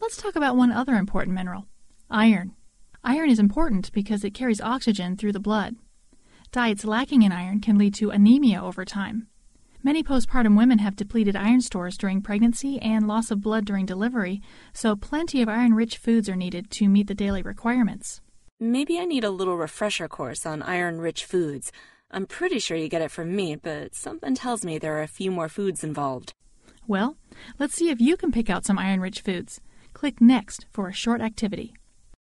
Let's talk about one other important mineral, iron. Iron is important because it carries oxygen through the blood. Diets lacking in iron can lead to anemia over time. Many postpartum women have depleted iron stores during pregnancy and loss of blood during delivery, so plenty of iron-rich foods are needed to meet the daily requirements. Maybe I need a little refresher course on iron-rich foods. I'm pretty sure you get it from me, but something tells me there are a few more foods involved. Well, let's see if you can pick out some iron-rich foods. Click Next for a short activity.